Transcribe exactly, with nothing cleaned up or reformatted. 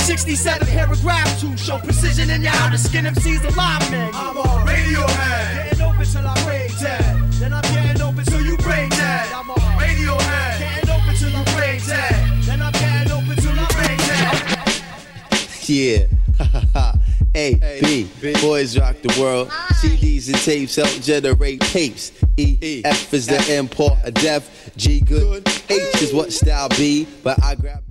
sixty-seven paragraph to show precision in your how to skin M Cs alive, man. I'm on Radiohead. Getting open till I brain dead. Then I'm getting open till you brain dead. I'm on Radiohead. Getting open till I'm brain dead. Then I'm getting open till I'm brain dead. Yeah. A, B, boys rock the world. C Ds and tapes help generate tapes. E, F is the import of death. G, good. H is what style be, but I grab